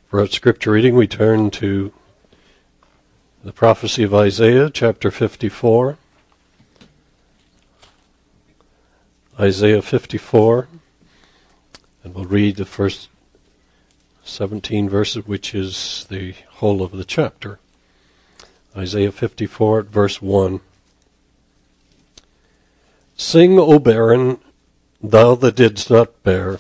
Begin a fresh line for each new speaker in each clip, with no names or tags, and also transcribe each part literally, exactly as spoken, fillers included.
For our scripture reading, we turn to the prophecy of Isaiah, chapter fifty-four. Isaiah fifty-four, and we'll read the first seventeen verses, which is the whole of the chapter. Isaiah fifty-four, verse one. Sing, O barren, thou that didst not bear.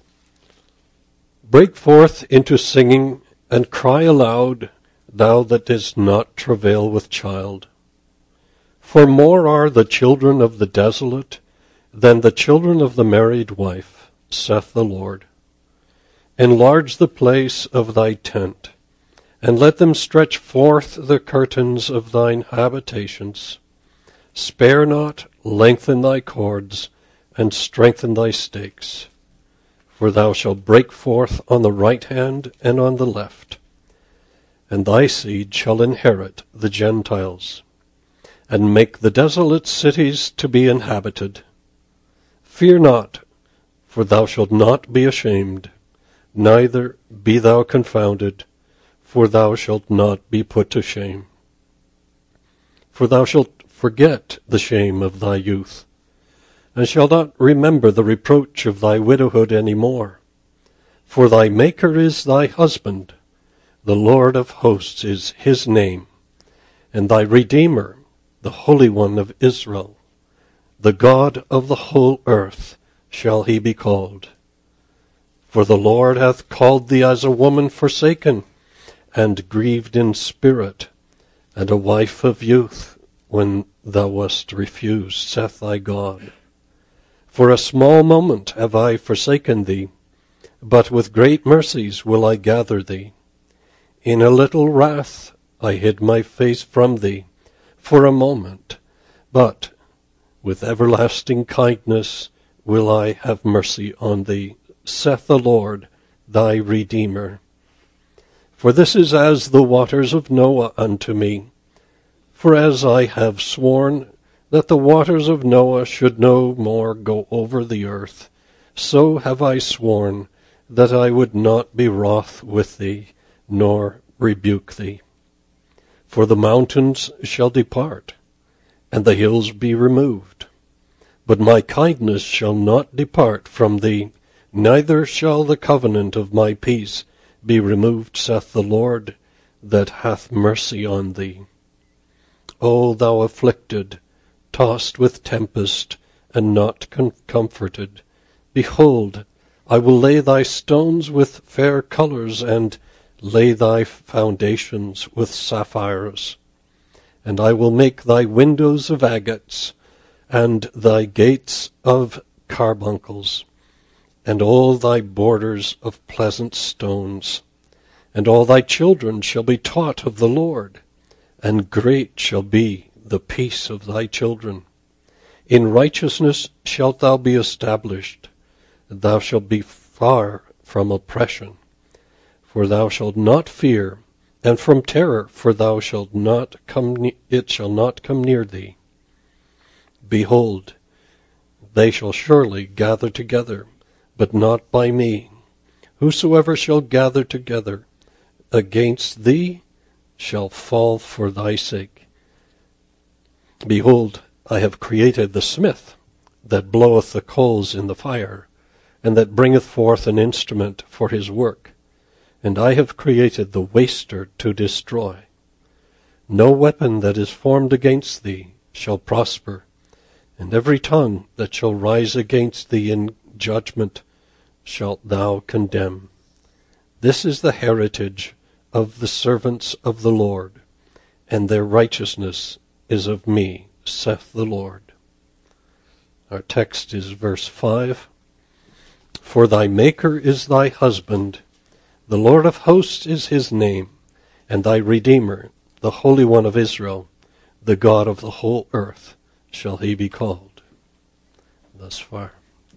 Break forth into singing, and cry aloud, thou that didst not travail with child. For more are the children of the desolate than the children of the married wife, saith the Lord. Enlarge the place of thy tent, and let them stretch forth the curtains of thine habitations. Spare not, lengthen thy cords, and strengthen thy stakes. For thou shalt break forth on the right hand and on the left, and thy seed shall inherit the Gentiles, and make the desolate cities to be inhabited. Fear not, for thou shalt not be ashamed, neither be thou confounded, for thou shalt not be put to shame. For thou shalt forget the shame of thy youth, and shalt not remember the reproach of thy widowhood any more. For thy Maker is thy husband, the Lord of hosts is his name, and thy Redeemer, the Holy One of Israel. The God of the whole earth shall he be called. For the Lord hath called thee as a woman forsaken, and grieved in spirit, and a wife of youth, when thou wast refused, saith thy God. For a small moment have I forsaken thee, but with great mercies will I gather thee. In a little wrath I hid my face from thee for a moment, but with everlasting kindness will I have mercy on thee, saith the Lord, thy Redeemer. For this is as the waters of Noah unto me. For as I have sworn that the waters of Noah should no more go over the earth, so have I sworn that I would not be wroth with thee, nor rebuke thee. For the mountains shall depart, and the hills be removed. But my kindness shall not depart from thee, neither shall the covenant of my peace be removed, saith the Lord, that hath mercy on thee. O thou afflicted, tossed with tempest, and not com- comforted, behold, I will lay thy stones with fair colors, and lay thy foundations with sapphires. And I will make thy windows of agates, and thy gates of carbuncles, and all thy borders of pleasant stones. And all thy children shall be taught of the Lord, and great shall be the peace of thy children. In righteousness shalt thou be established, and thou shalt be far from oppression. For thou shalt not fear, and from terror, for thou shalt not come ne- it shall not come near thee. Behold, they shall surely gather together, but not by me. Whosoever shall gather together against thee shall fall for thy sake. Behold, I have created the smith, that bloweth the coals in the fire, and that bringeth forth an instrument for his work. And I have created the waster to destroy. No weapon that is formed against thee shall prosper, and every tongue that shall rise against thee in judgment shalt thou condemn. This is the heritage of the servants of the Lord, and their righteousness is of me, saith the Lord. Our text is verse five. For thy Maker is thy husband, the Lord of hosts is his name, and thy Redeemer, the Holy One of Israel, the God of the whole earth, shall he be called. Thus far.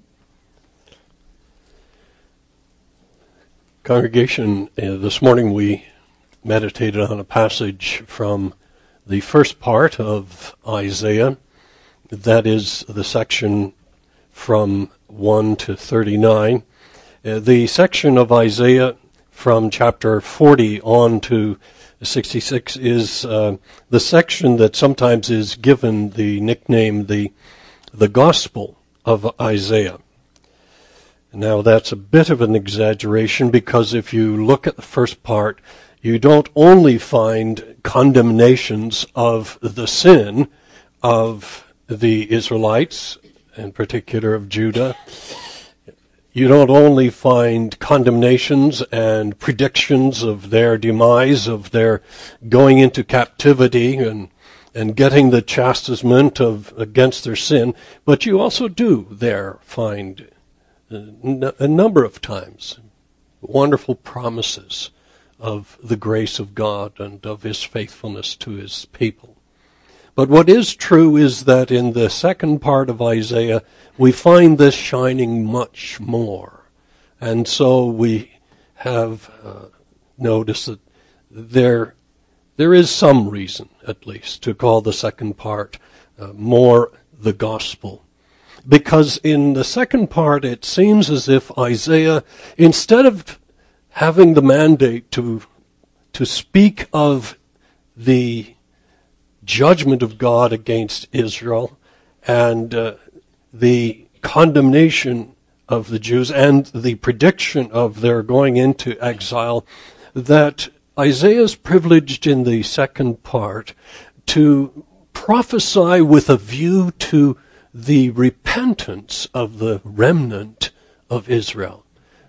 Congregation, uh, this morning we meditated on a passage from the first part of Isaiah, that is the section from one to thirty-nine. Uh, the section of Isaiah from chapter forty on to sixty-six is uh, the section that sometimes is given the nickname the the Gospel of Isaiah. Now that's a bit of an exaggeration, because if you look at the first part, you don't only find condemnations of the sin of the Israelites, in particular of Judah. You don't only find condemnations and predictions of their demise, of their going into captivity and and getting the chastisement of against their sin, but you also do there find a, a number of times wonderful promises of the grace of God and of his faithfulness to his people. But what is true is that in the second part of Isaiah, we find this shining much more. And so we have uh, noticed that there, there is some reason, at least, to call the second part uh, more the gospel. Because in the second part, it seems as if Isaiah, instead of having the mandate to, to speak of the judgment of God against Israel and uh, the condemnation of the Jews and the prediction of their going into exile, that Isaiah is privileged in the second part to prophesy with a view to the repentance of the remnant of Israel.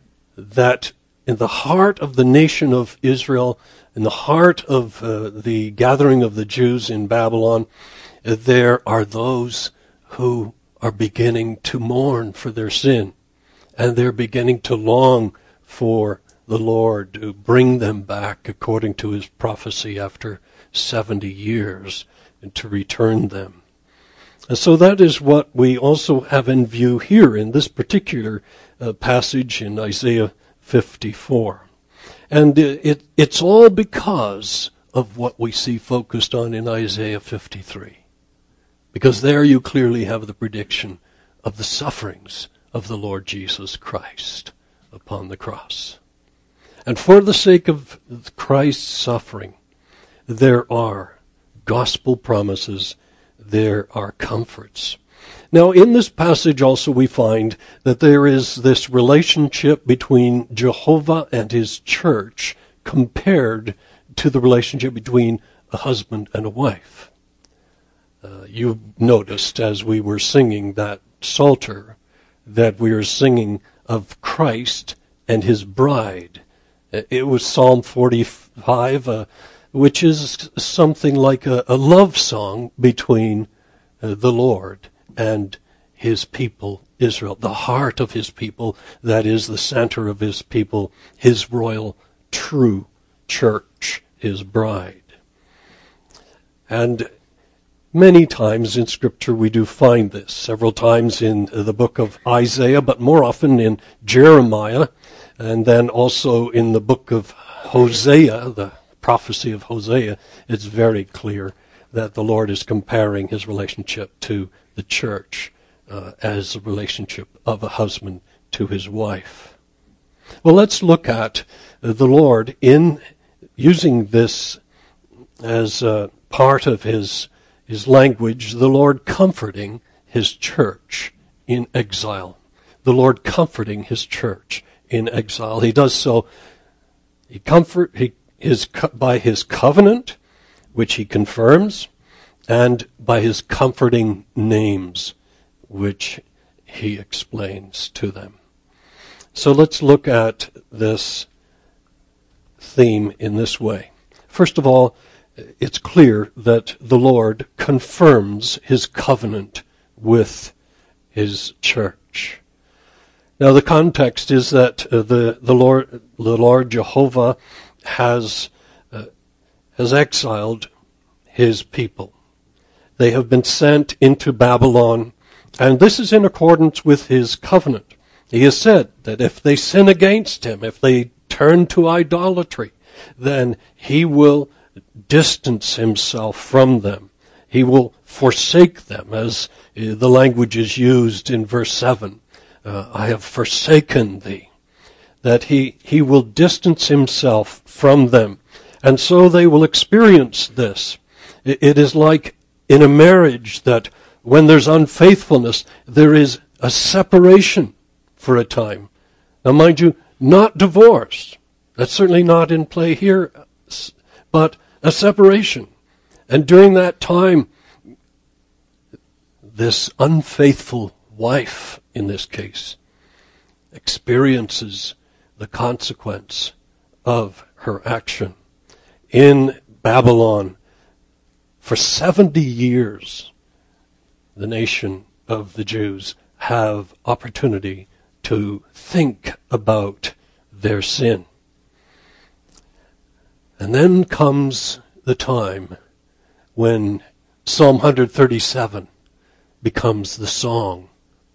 That in the heart of the nation of Israel, in the heart of uh, the gathering of the Jews in Babylon, uh, there are those who are beginning to mourn for their sin, and they're beginning to long for the Lord to bring them back according to his prophecy after seventy years, and to return them. And so that is what we also have in view here in this particular uh, passage in Isaiah fifty-four. And it, it's all because of what we see focused on in Isaiah fifty-three. Because there you clearly have the prediction of the sufferings of the Lord Jesus Christ upon the cross. And for the sake of Christ's suffering, there are gospel promises, there are comforts. Now, in this passage also we find that there is this relationship between Jehovah and his church compared to the relationship between a husband and a wife. Uh, you noticed as we were singing that psalter that we are singing of Christ and his bride. It was Psalm forty-five, uh, which is something like a, a love song between uh, the Lord and his people, Israel, the heart of his people, that is the center of his people, his royal, true church, his bride. And many times in Scripture we do find this, several times in the book of Isaiah, but more often in Jeremiah, and then also in the book of Hosea, the prophecy of Hosea. It's very clear that the Lord is comparing his relationship to the church uh, as a relationship of a husband to his wife. Well, let's look at uh, the Lord in using this as uh, part of his his language, the Lord comforting his church in exile. The Lord comforting his church in exile. He does so he comfort he his by his covenant, which he confirms, and by his comforting names, which he explains to them. So let's look at this theme in this way. First of all, it's clear that the Lord confirms his covenant with his church. Now the context is that uh, the the Lord the Lord Jehovah has uh, has exiled his people. They have been sent into Babylon, and this is in accordance with his covenant. He has said that if they sin against him, if they turn to idolatry, then he will distance himself from them. He will forsake them, as the language is used in verse seven. Uh, I have forsaken thee. that he, he will distance himself from them. And so they will experience this. It, it is like in a marriage that when there's unfaithfulness, there is a separation for a time. Now mind you, not divorce. That's certainly not in play here, but a separation. And during that time, this unfaithful wife, in this case, experiences the consequence of her action. In Babylon, for seventy years, the nation of the Jews have opportunity to think about their sin. And then comes the time when Psalm one thirty-seven becomes the song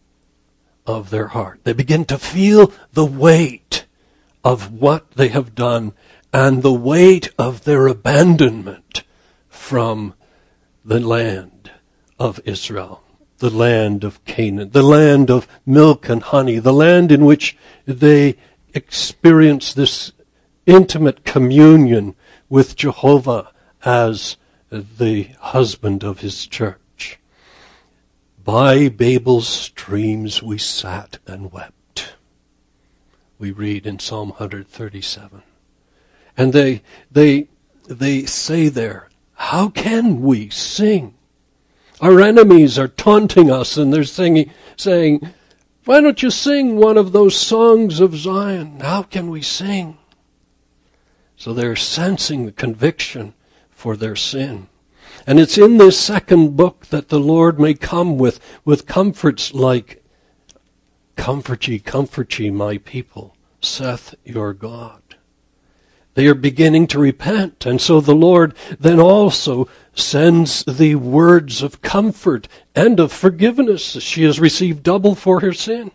of their heart. They begin to feel the weight of what they have done and the weight of their abandonment from the land of Israel, the land of Canaan, the land of milk and honey, the land in which they experience this intimate communion with Jehovah as the husband of his church. By Babel's streams we sat and wept, we read in Psalm one thirty-seven. And they, they, they say there, how can we sing? Our enemies are taunting us, and they're singing, saying, why don't you sing one of those songs of Zion? How can we sing? So they're sensing the conviction for their sin. And it's in this second book that the Lord may come with, with comforts like, comfort ye, comfort ye, my people, saith your God. They are beginning to repent, and so the Lord then also sends the words of comfort and of forgiveness. She has received double for her sin.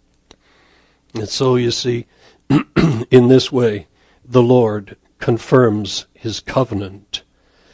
And so you see, in this way, the Lord confirms his covenant.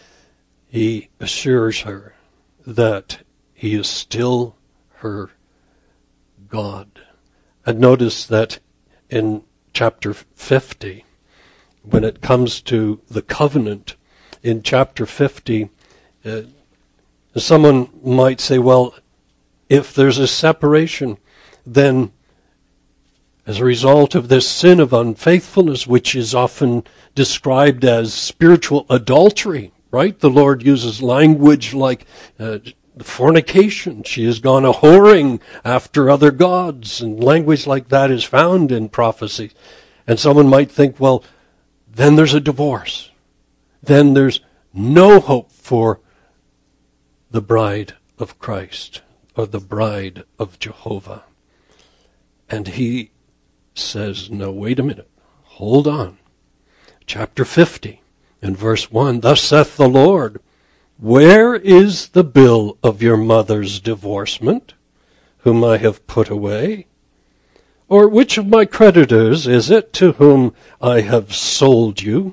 He assures her that he is still her God. And notice that in chapter fifty, when it comes to the covenant, in chapter fifty, uh, someone might say, well, if there's a separation, then as a result of this sin of unfaithfulness, which is often described as spiritual adultery, right? The Lord uses language like uh, fornication. She has gone a whoring after other gods, and language like that is found in prophecy. And someone might think, well, then there's a divorce. Then there's no hope for the bride of Christ or the bride of Jehovah. And he says, no, wait a minute. Hold on. Chapter fifty and verse one, thus saith the Lord, where is the bill of your mother's divorcement, whom I have put away? Or which of my creditors is it to whom I have sold you?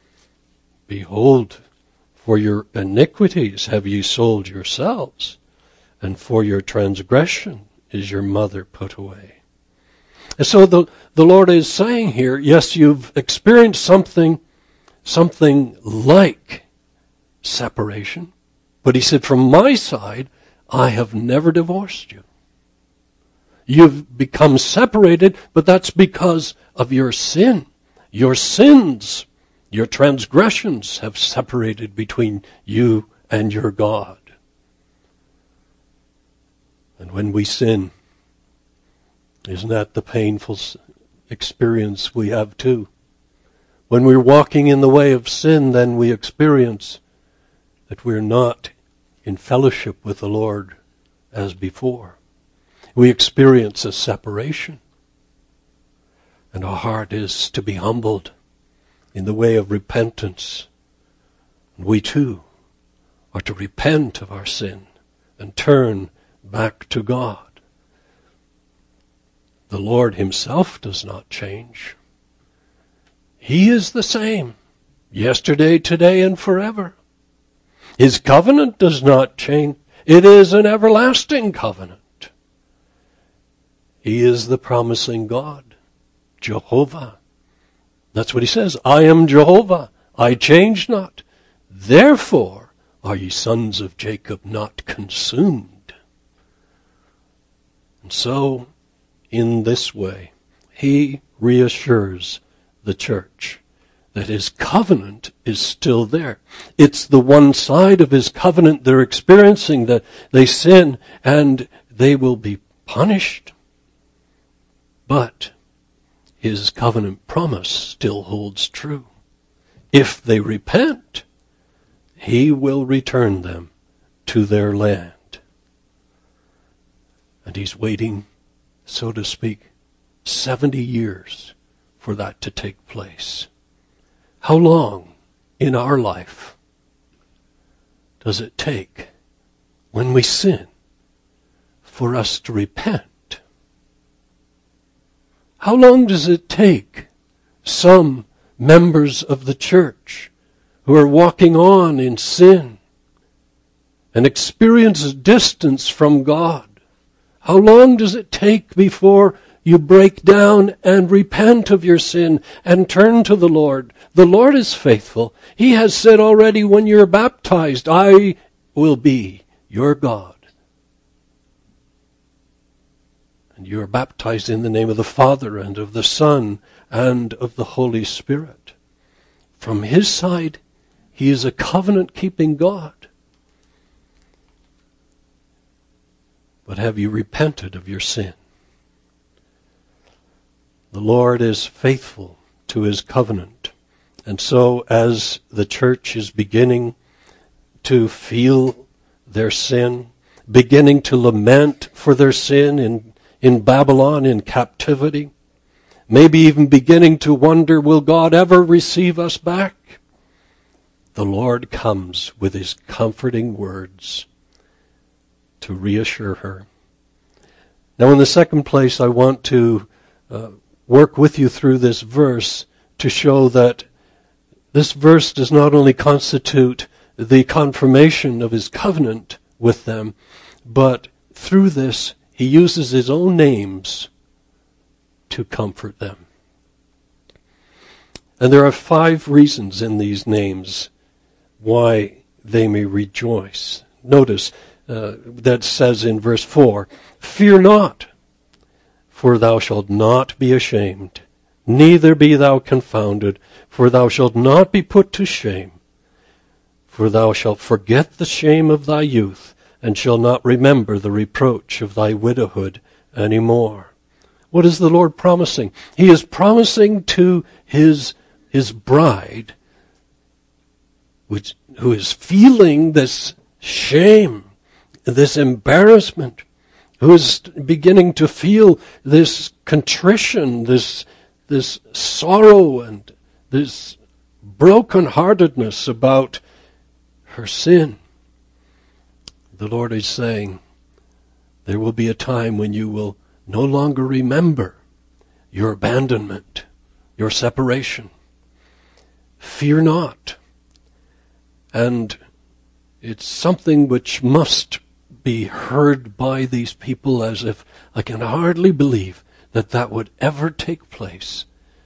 Behold, for your iniquities have ye sold yourselves, and for your transgression is your mother put away. And so the, the Lord is saying here, yes, you've experienced something, something like separation, but he said, from my side, I have never divorced you. You've become separated, but that's because of your sin. Your sins, your transgressions have separated between you and your God. And when we sin, isn't that the painful experience we have too? When we're walking in the way of sin, then we experience that we're not in fellowship with the Lord as before. We experience a separation. And our heart is to be humbled in the way of repentance. And we too are to repent of our sin and turn back to God. The Lord himself does not change. He is the same, yesterday, today, and forever. His covenant does not change. It is an everlasting covenant. He is the promising God. Jehovah. That's what he says. I am Jehovah. I change not. Therefore are ye sons of Jacob not consumed. And so, in this way, he reassures the church that his covenant is still there. It's the one side of his covenant they're experiencing, that they sin and they will be punished. But his covenant promise still holds true. If they repent, he will return them to their land. And he's waiting, so to speak, seventy years for that to take place. How long in our life does it take when we sin for us to repent? How long does it take some members of the church who are walking on in sin and experience distance from God? How long does it take before you break down and repent of your sin and turn to the Lord? The Lord is faithful. He has said already when you're baptized, I will be your God. And you are baptized in the name of the Father and of the Son and of the Holy Spirit. From his side, he is a covenant-keeping God. But have you repented of your sin? The Lord is faithful to his covenant. And so as the church is beginning to feel their sin, beginning to lament for their sin in, in Babylon, in captivity, maybe even beginning to wonder, will God ever receive us back? The Lord comes with his comforting words to reassure her. Now, in the second place, I want to uh, work with you through this verse to show that this verse does not only constitute the confirmation of his covenant with them, but through this, he uses his own names to comfort them. And there are five reasons in these names why they may rejoice. Notice uh, that says in verse four, fear not, for thou shalt not be ashamed, neither be thou confounded, for thou shalt not be put to shame. For thou shalt forget the shame of thy youth, and shalt not remember the reproach of thy widowhood any more. What is the Lord promising? He is promising to his, his bride, which, who is feeling this shame, this embarrassment, who is beginning to feel this contrition, this, this sorrow and this brokenheartedness about her sin. The Lord is saying, there will be a time when you will no longer remember your abandonment, your separation. Fear not. And it's something which must be heard by these people as if I can hardly believe that that would ever take place.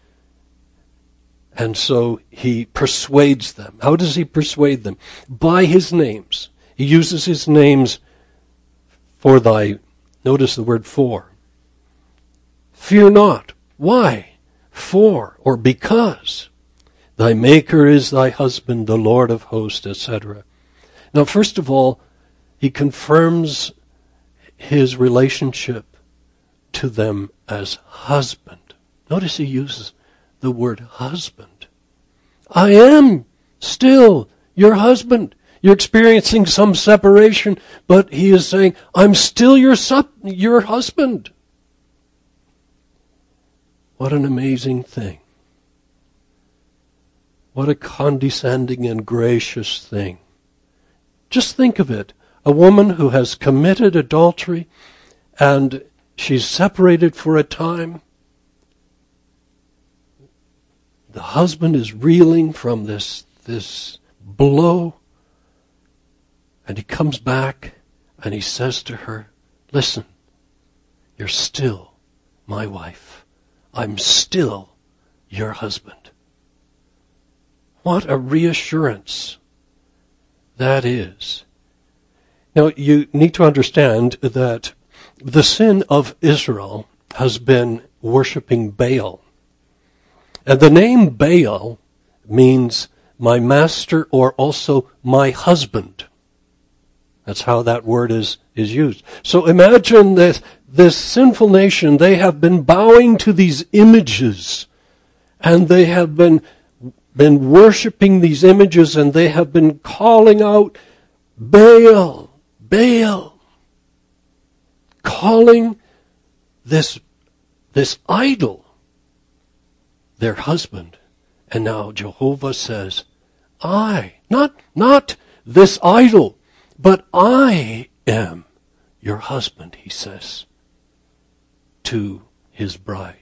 And so he persuades them. How does he persuade them? By his names. He uses his names for thy, notice the word for. Fear not. Why? For, or because. Thy Maker is thy husband, the Lord of hosts, et cetera. Now, first of all, he confirms his relationship to them as husband. Notice he uses the word husband. I am still your husband. You're experiencing some separation, but he is saying, I'm still your, sub- your husband. What an amazing thing. What a condescending and gracious thing. Just think of it. A woman who has committed adultery and she's separated for a time. The husband is reeling from this, this blow. And he comes back and he says to her, listen, you're still my wife. I'm still your husband. What a reassurance that is. Now, you need to understand that the sin of Israel has been worshiping Baal. And the name Baal means my master or also my husband. That's how that word is, is used. So imagine that this sinful nation, they have been bowing to these images, and they have been, been worshiping these images, and they have been calling out, Baal, Baal, calling this, this idol their husband. And now Jehovah says, I, not, not this idol, but I am your husband, he says to his bride.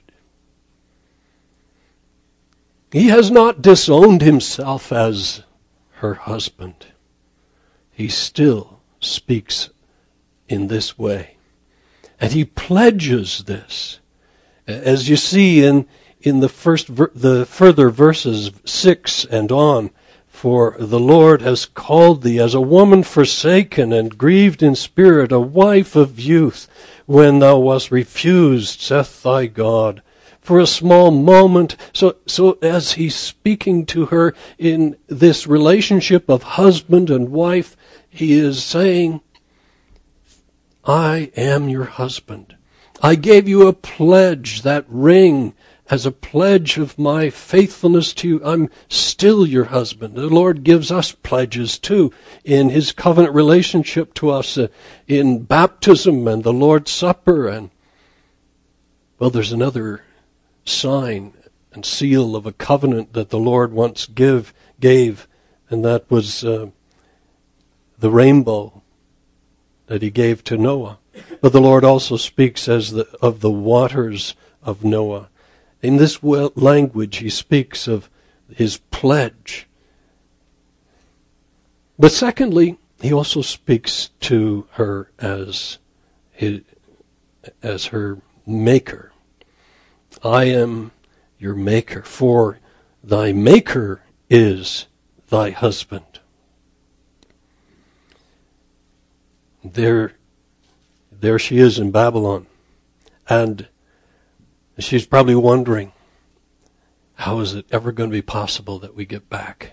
He has not disowned himself as her husband. He still speaks in this way. And he pledges this. As you see in, in the first, ver- the further verses six and on, for the Lord has called thee as a woman forsaken and grieved in spirit, a wife of youth, when thou wast refused, saith thy God. For a small moment, so, so as he's speaking to her in this relationship of husband and wife, he is saying, I am your husband. I gave you a pledge, that ring, as a pledge of my faithfulness to you. I'm still your husband. The Lord gives us pledges too in his covenant relationship to us uh, in baptism and the Lord's Supper. And, well, there's another sign and seal of a covenant that the Lord once give, gave, and that was uh, the rainbow that he gave to Noah. But the Lord also speaks as the, of the waters of Noah. In this language, he speaks of his pledge. But secondly, he also speaks to her as his, as her maker. I am your maker, for thy maker is thy husband. There, there she is in Babylon, and she's probably wondering, how is it ever going to be possible that we get back?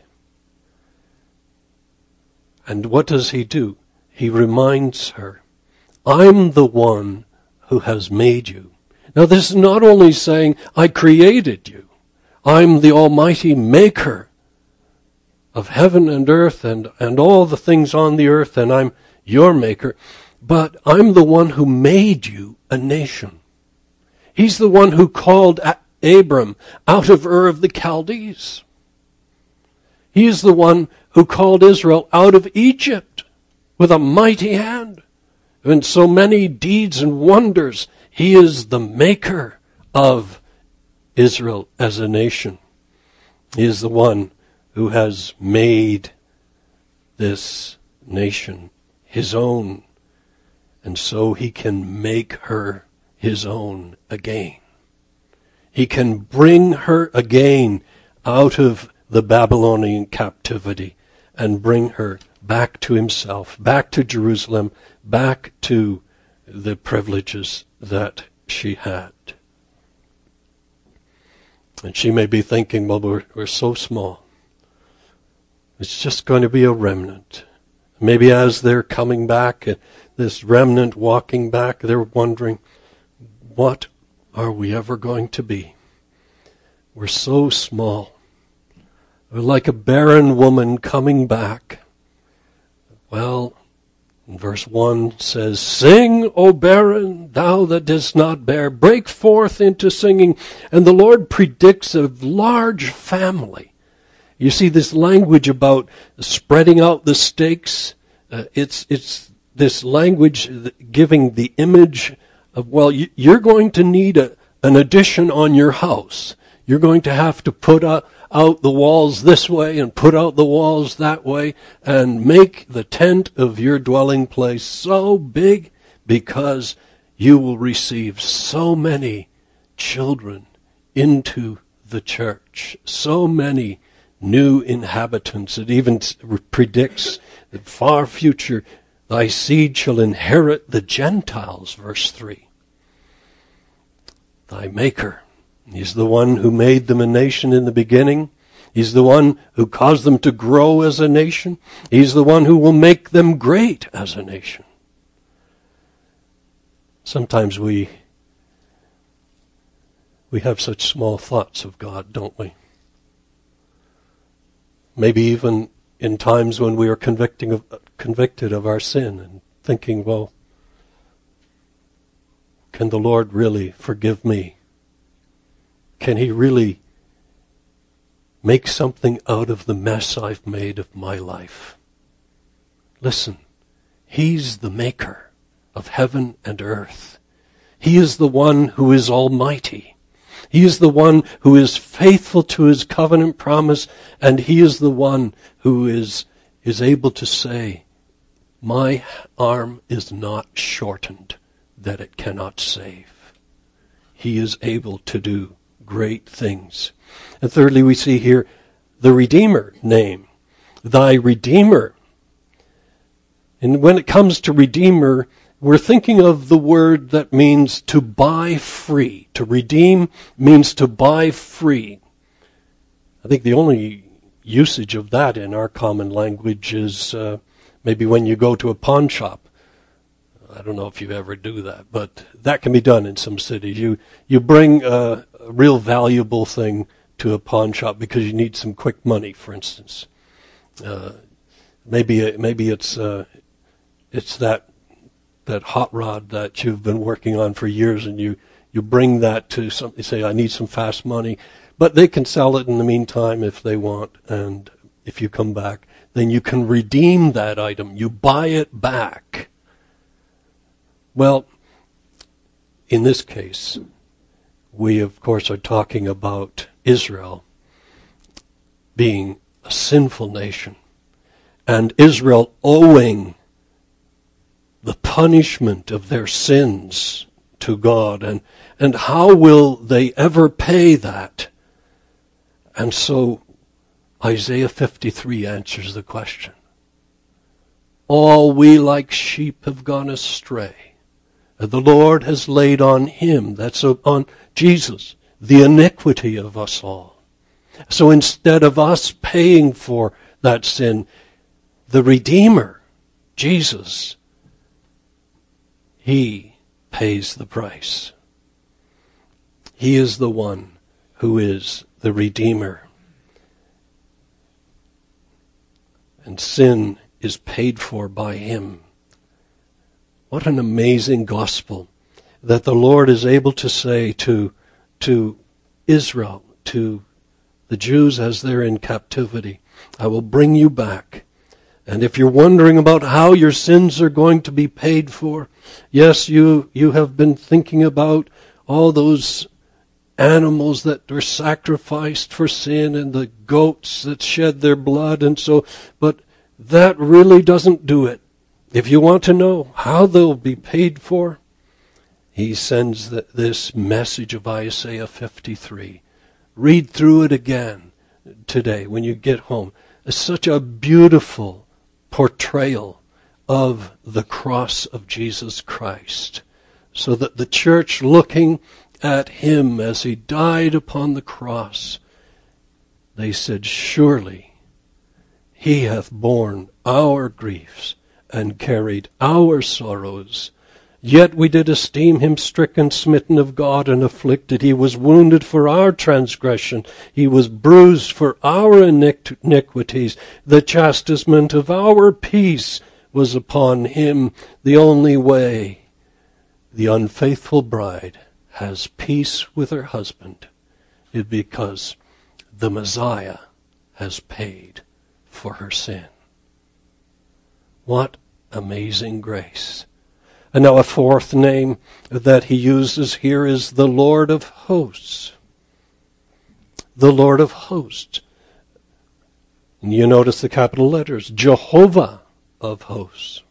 And what does he do? He reminds her, I'm the one who has made you. Now this is not only saying, I created you. I'm the almighty maker of heaven and earth and, and all the things on the earth, and I'm your maker. But I'm the one who made you a nation. He's the one who called Abram out of Ur of the Chaldees. He is the one who called Israel out of Egypt with a mighty hand. And so many deeds and wonders. He is the maker of Israel as a nation. He is the one who has made this nation his own. And so he can make her his own again. He can bring her again out of the Babylonian captivity and bring her back to himself, back to Jerusalem, back to the privileges that she had. And she may be thinking, well, we're, we're so small. It's just going to be a remnant. Maybe as they're coming back, this remnant walking back, they're wondering, what are we ever going to be? We're so small. We're like a barren woman coming back. Well, verse one says, Sing, O barren, thou that didst not bear, break forth into singing. And the Lord predicts a large family. You see this language about spreading out the stakes. Uh, it's it's this language giving the image of, well, you're going to need a, an addition on your house. You're going to have to put out, out the walls this way and put out the walls that way and make the tent of your dwelling place so big because you will receive so many children. into the church. So many new inhabitants. It even predicts that far future, thy seed shall inherit the Gentiles, verse three. Thy Maker. He's the one who made them a nation in the beginning. He's the one who caused them to grow as a nation. He's the one who will make them great as a nation. Sometimes we we have such small thoughts of God, don't we? Maybe even in times when we are convicting of, convicted of our sin and thinking, well, can the Lord really forgive me? Can he really make something out of the mess I've made of my life? Listen, he's the maker of heaven and earth. He is the one who is almighty. He is the one who is faithful to his covenant promise, and he is the one who is, is able to say, my arm is not shortened that it cannot save. He is able to do great things. And thirdly, we see here the Redeemer name, thy Redeemer. And when it comes to Redeemer, we're thinking of the word that means to buy free. To redeem means to buy free. I think the only usage of that in our common language is uh, maybe when you go to a pawn shop. I don't know if you ever do that, but that can be done in some cities. You you bring a, a real valuable thing to a pawn shop because you need some quick money, for instance. Uh, maybe maybe it's uh, it's that that hot rod that you've been working on for years, and you, you bring that to somebody, say, I need some fast money. But they can sell it in the meantime if they want, and if you come back, then you can redeem that item. You buy it back. Well, in this case, we of course are talking about Israel being a sinful nation, and Israel owing the punishment of their sins to God, and, and how will they ever pay that? And so Isaiah fifty-three answers the question. All we like sheep have gone astray, and the Lord has laid on him, that's on Jesus, the iniquity of us all. So instead of us paying for that sin, the Redeemer, Jesus, he pays the price. He is the one who is the Redeemer. And sin is paid for by him. What an amazing gospel that the Lord is able to say to, to Israel, to the Jews as they're in captivity, I will bring you back. And if you're wondering about how your sins are going to be paid for, yes, you, you have been thinking about all those animals that were sacrificed for sin and the goats that shed their blood and so, but that really doesn't do it. If you want to know how they'll be paid for, he sends the, this message of Isaiah fifty-three. Read through it again today when you get home. It's such a beautiful portrayal of the cross of Jesus Christ, so that the church, looking at him as he died upon the cross, they said, surely he hath borne our griefs and carried our sorrows. Yet we did esteem him stricken, smitten of God, and afflicted. He was wounded for our transgression. He was bruised for our iniquities. The chastisement of our peace was upon him. The only way the unfaithful bride has peace with her husband is because the Messiah has paid for her sin. What amazing grace. And now a fourth name that he uses here is the Lord of hosts. The Lord of hosts. And you notice the capital letters, Jehovah of hosts.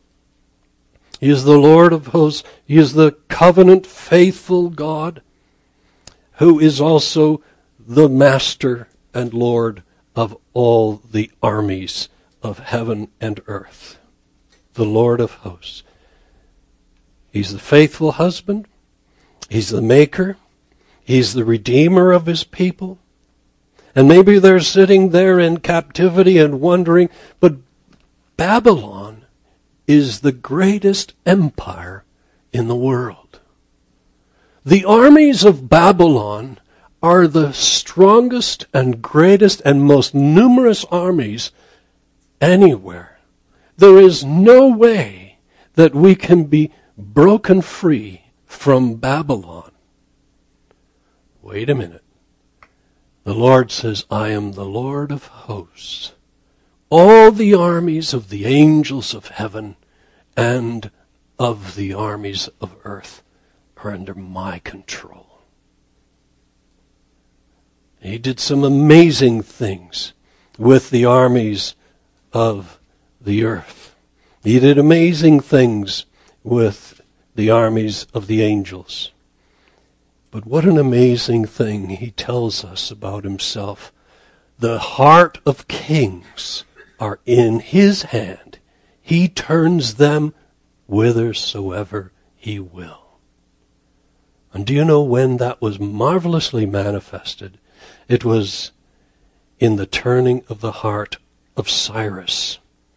He is the Lord of hosts. He is the covenant faithful God. who is also the master and Lord of all the armies of heaven and earth. The Lord of hosts. He's the faithful husband. He's the maker. He's the redeemer of his people. And maybe they're sitting there in captivity and wondering, but Babylon is the greatest empire in the world. The armies of Babylon are the strongest and greatest and most numerous armies anywhere. There is no way that we can be broken free from Babylon. Wait a minute. The Lord says, I am the Lord of hosts. All the armies of the angels of heaven and of the armies of earth are under my control. He did some amazing things with the armies of the earth. He did amazing things with the armies of the angels. But what an amazing thing he tells us about himself. The heart of kings are in his hand. He turns them whithersoever he will. And do you know when that was marvelously manifested? It was in the turning of the heart of Cyrus.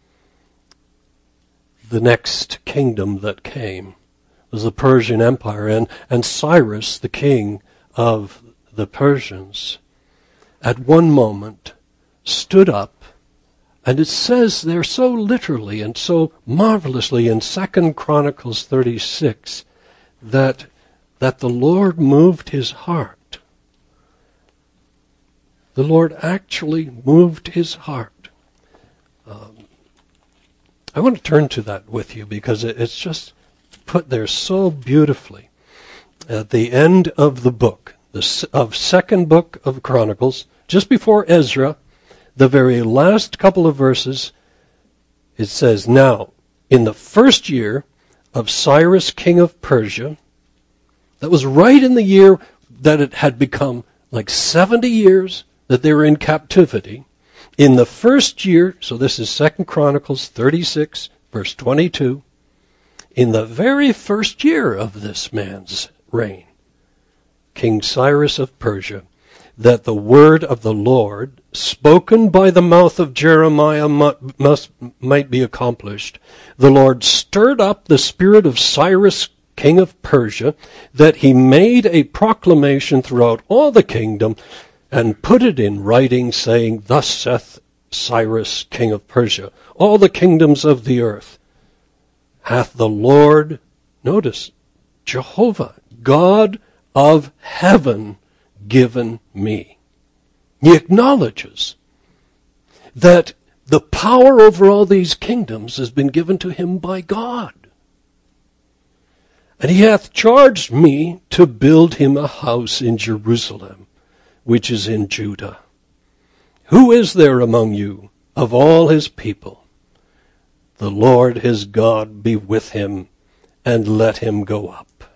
The next kingdom that came was the Persian Empire, and, and Cyrus, the king of the Persians, at one moment stood up, and it says there so literally and so marvelously in Second Chronicles thirty-six that, that the Lord moved his heart. The Lord actually moved his heart. Um, I want to turn to that with you because it, it's just put there so beautifully. At the end of the book, the of second book of Chronicles, just before Ezra, the very last couple of verses, it says, now, in the first year of Cyrus, king of Persia, that was right in the year that it had become like seventy years that they were in captivity. In the first year, so this is Second Chronicles thirty-six, verse twenty-two, in the very first year of this man's reign, King Cyrus of Persia, that the word of the Lord, spoken by the mouth of Jeremiah, must, might be accomplished, the Lord stirred up the spirit of Cyrus, king of Persia, that he made a proclamation throughout all the kingdom, and put it in writing, saying, thus saith Cyrus, king of Persia, all the kingdoms of the earth hath the Lord, notice, Jehovah, God of heaven, given me. He acknowledges that the power over all these kingdoms has been given to him by God. And he hath charged me to build him a house in Jerusalem, which is in Judah. Who is there among you of all his people? The Lord his God be with him, and let him go up.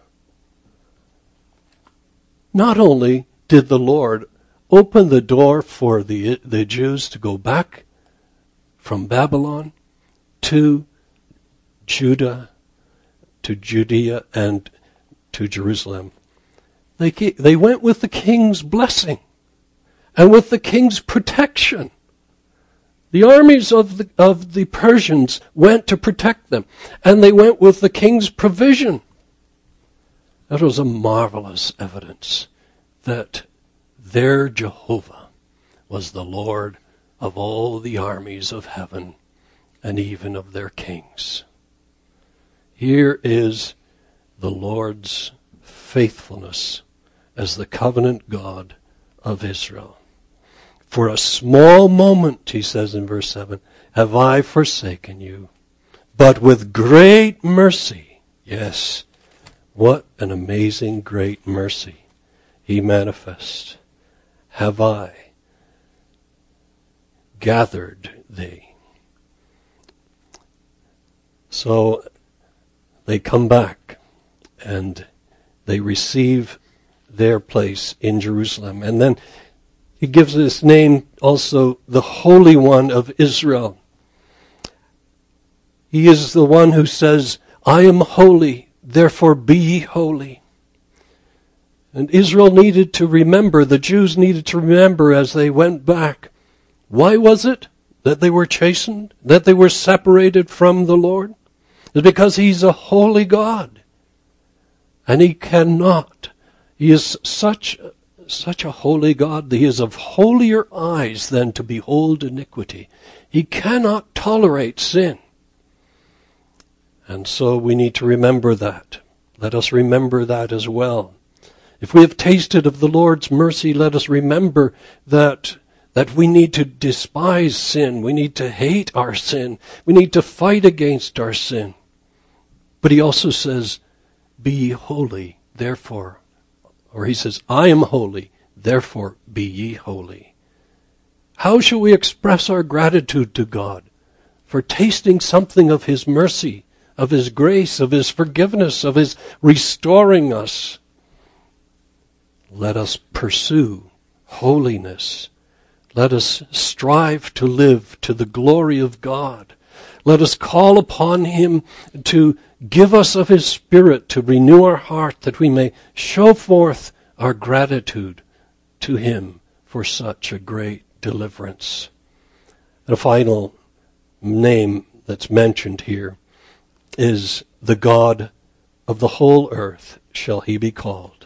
Not only did the Lord open the door for the, the Jews to go back from Babylon to Judah, to Judea, and to Jerusalem, They, they went with the king's blessing and with the king's protection. The armies of the, of the Persians went to protect them, and they went with the king's provision. That was a marvelous evidence that their Jehovah was the Lord of all the armies of heaven and even of their kings. Here is the Lord's faithfulness as the covenant God of Israel. For a small moment, he says in verse seven, have I forsaken you, but with great mercy, yes, what an amazing great mercy he manifests, have I gathered thee. So they come back and they receive their place in Jerusalem. And then he gives his name also the Holy One of Israel. He is the one who says, I am holy, therefore be ye holy. And Israel needed to remember, the Jews needed to remember as they went back, why was it that they were chastened, that they were separated from the Lord? It's because he's a holy God. And he cannot. He is such, such a holy God that he is of holier eyes than to behold iniquity. He cannot tolerate sin. And so we need to remember that. Let us remember that as well. If we have tasted of the Lord's mercy, let us remember that, that we need to despise sin. We need to hate our sin. We need to fight against our sin. But he also says, be ye holy, therefore. Or he says, I am holy, therefore be ye holy. How shall we express our gratitude to God for tasting something of his mercy, of his grace, of his forgiveness, of his restoring us? Let us pursue holiness. Let us strive to live to the glory of God. Let us call upon him to give us of his Spirit to renew our heart, that we may show forth our gratitude to him for such a great deliverance. And a final name that's mentioned here is the God of the whole earth shall he be called.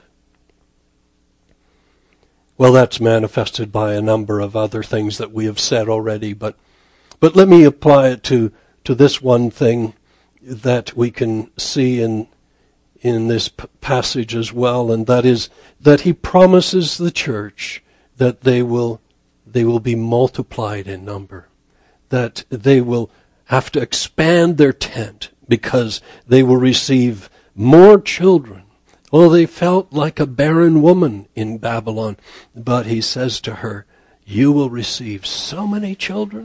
Well, that's manifested by a number of other things that we have said already, but but let me apply it to, to this one thing that we can see in in this p- passage as well, and that is that he promises the church that they will they will be multiplied in number, that they will have to expand their tent because they will receive more children. Well, they felt like a barren woman in Babylon, but he says to her, you will receive so many children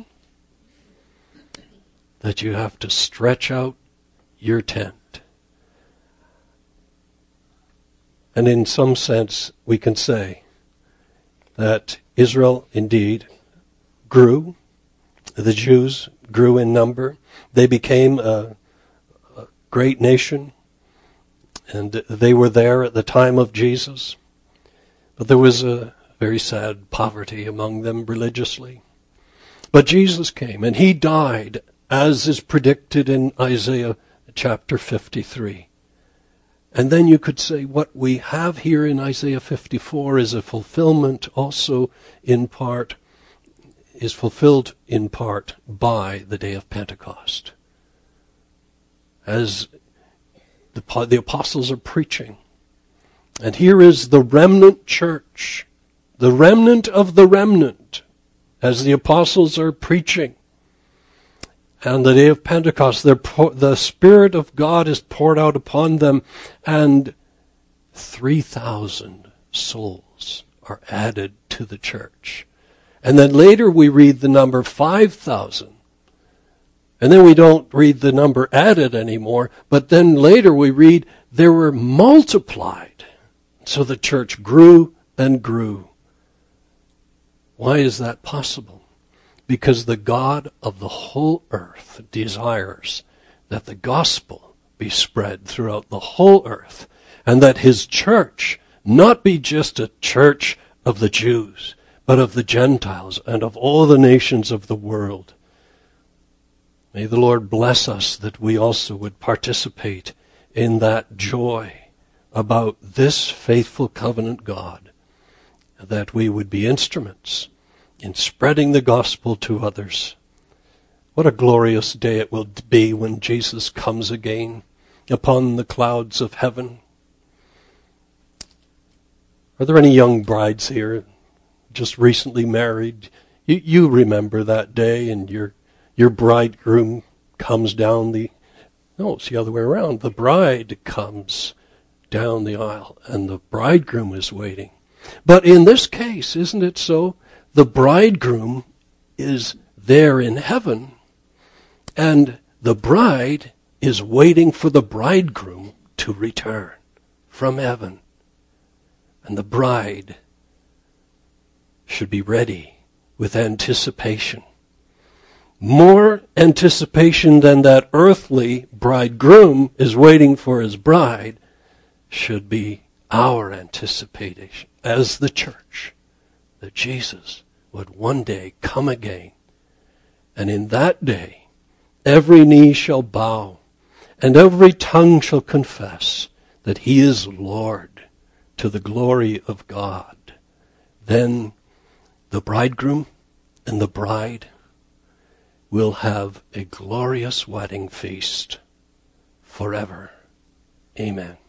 that you have to stretch out your tent. And in some sense, we can say that Israel indeed grew. The Jews grew in number. They became a, a great nation. And they were there at the time of Jesus. But there was a very sad poverty among them religiously. But Jesus came, and he died, as is predicted in Isaiah chapter fifty-three. And then you could say what we have here in Isaiah fifty-four is a fulfillment also in part, is fulfilled in part by the day of Pentecost. As the, the apostles are preaching. And here is the remnant church, the remnant of the remnant, as the apostles are preaching. And the day of Pentecost, the Spirit of God is poured out upon them, and three thousand souls are added to the church. And then later we read the number five thousand. And then we don't read the number added anymore, but then later we read they were multiplied. So the church grew and grew. Why is that possible? Because the God of the whole earth desires that the gospel be spread throughout the whole earth, and that his church not be just a church of the Jews, but of the Gentiles and of all the nations of the world. May the Lord bless us that we also would participate in that joy about this faithful covenant God, that we would be instruments in spreading the gospel to others. What a glorious day it will be when Jesus comes again upon the clouds of heaven. Are there any young brides here, just recently married? You, you remember that day, and your your bridegroom comes down the... No, it's the other way around. The bride comes down the aisle, and the bridegroom is waiting. But in this case, isn't it so? The bridegroom is there in heaven, and the bride is waiting for the bridegroom to return from heaven. And the bride should be ready with anticipation. More anticipation than that earthly bridegroom is waiting for his bride should be our anticipation as the church, that Jesus would one day come again. And in that day, every knee shall bow and every tongue shall confess that he is Lord, to the glory of God. Then the bridegroom and the bride will have a glorious wedding feast forever. Amen.